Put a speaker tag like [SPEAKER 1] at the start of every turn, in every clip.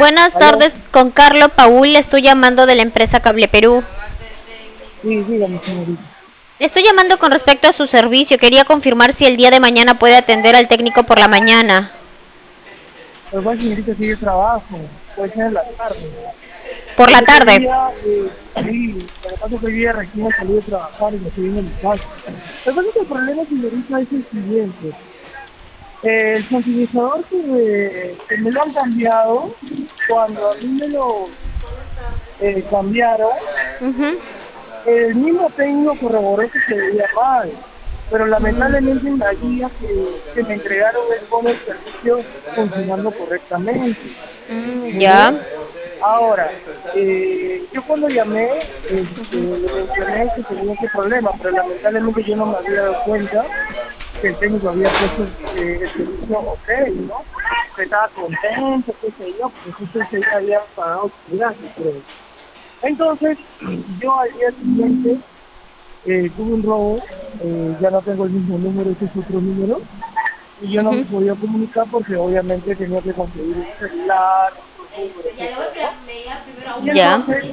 [SPEAKER 1] Buenas
[SPEAKER 2] ¿Aló?
[SPEAKER 1] tardes, con Carlo Paul, le estoy llamando de la empresa Cable Perú.
[SPEAKER 2] Sí, dígame, señorita.
[SPEAKER 1] Estoy llamando con respecto a su servicio. Quería confirmar si el día de mañana puede atender al técnico por la mañana.
[SPEAKER 2] Pues bueno, señorita, sí, yo trabajo. Puede ser en la tarde.
[SPEAKER 1] Por
[SPEAKER 2] Es
[SPEAKER 1] la
[SPEAKER 2] que
[SPEAKER 1] tarde.
[SPEAKER 2] todavía, sí, lo que pasa es que hoy día recién salí de trabajar y me estoy viendo en mi casa. Lo que pasa es que el problema, señorita, es el siguiente. El sensibilizador que me lo han cambiado, cuando a mí me lo cambiaron,
[SPEAKER 1] Ujú.
[SPEAKER 2] el mismo técnico corroboró que se veía mal, pero lamentablemente en la guía que me entregaron él pone el servicio funcionando correctamente. ¿Me
[SPEAKER 1] Ya.
[SPEAKER 2] ve? Ahora, yo cuando llamé, le mencioné que tenía ese problema, pero lamentablemente yo no me había dado cuenta que el técnico había puesto el servicio ok, ¿no? Que estaba contento, qué sé yo, porque justo ese día había pagado su gratis, creo. Entonces, yo al día siguiente tuve un robo, ya no tengo el mismo número, ese es otro número, y yo no me
[SPEAKER 1] Ujú.
[SPEAKER 2] podía comunicar porque obviamente tenía que conseguir un celular, otro número, etcétera, ¿no? Y
[SPEAKER 1] Ya.
[SPEAKER 2] entonces,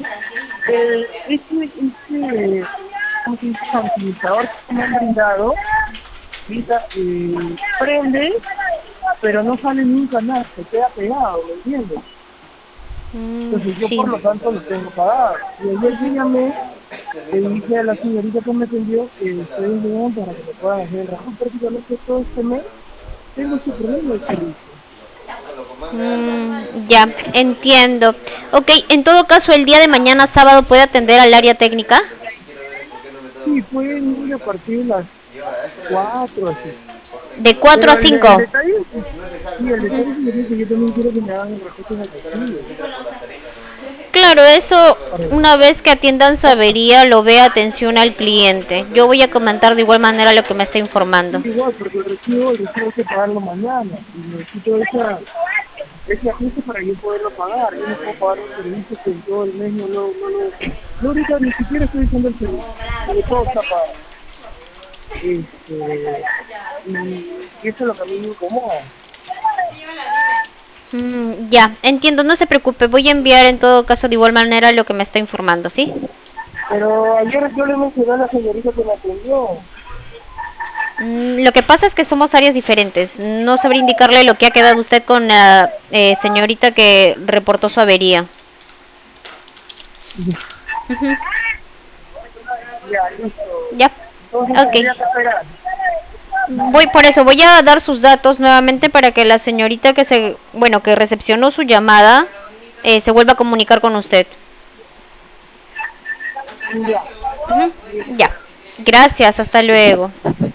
[SPEAKER 2] ¿cómo se dice? Tranquilizador que me han brindado, ahorita, prende, pero no sale ni un canal, se queda pegado, ¿me entiendes? Entonces yo
[SPEAKER 1] Sí.
[SPEAKER 2] por lo tanto lo tengo pagado. Y ayer que llamé, le dije a la señorita que me atendió que estoy bien para que me puedan hacer el rato. Prácticamente todo este mes tengo ese problema de servicio.
[SPEAKER 1] Ya, entiendo. Ok, en todo caso, el día de mañana sábado puede atender al área técnica.
[SPEAKER 2] Sí, pueden ir a partir de las 4 así.
[SPEAKER 1] De 4 a
[SPEAKER 2] Pero el
[SPEAKER 1] 5.
[SPEAKER 2] detalle, sí, el detalle señorita, es que yo también quiero que me hagan el reporte en el recibo.
[SPEAKER 1] Claro, eso
[SPEAKER 2] Para ver.
[SPEAKER 1] una vez que atiendan su avería lo ve atención al cliente. Yo voy a comentar de igual manera lo que me está
[SPEAKER 2] Sí,
[SPEAKER 1] informando.
[SPEAKER 2] igual, porque el recibo hay que pagarlo mañana. Y necesito ese ajuste para yo poderlo pagar. Yo no puedo pagar un servicio que en todo el mes no ahorita ni siquiera estoy usando el servicio, porque todo está pagado. Y eso es lo que a mí me incomoda.
[SPEAKER 1] Ya, entiendo, no se preocupe. Voy a enviar en todo caso de igual manera lo que me está informando, ¿sí?
[SPEAKER 2] Pero ayer yo le mencioné a la señorita que me atendió.
[SPEAKER 1] Lo que pasa es que somos áreas diferentes. No sabría indicarle lo que ha quedado usted con la señorita que reportó su avería.
[SPEAKER 2] Ya, ya, listo.
[SPEAKER 1] Ya,
[SPEAKER 2] Entonces
[SPEAKER 1] ok.
[SPEAKER 2] tendría que esperar.
[SPEAKER 1] Voy por eso, voy a dar sus datos nuevamente para que la señorita bueno, que recepcionó su llamada, se vuelva a comunicar con usted.
[SPEAKER 2] Ya,
[SPEAKER 1] Ujú. Ya.
[SPEAKER 2] listo.
[SPEAKER 1] Gracias, hasta luego.